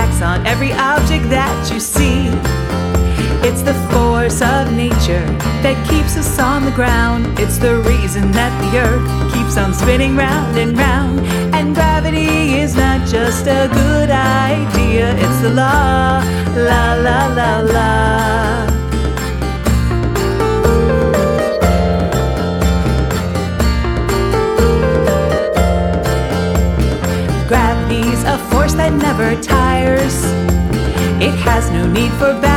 acts on every object that you see. It's the force of nature that keeps us on the ground. It's the reason that the earth keeps on spinning round and round. And gravity is not just a good idea, it's the law, la la la la. Gravity's a force that never tires. It has no need for balance.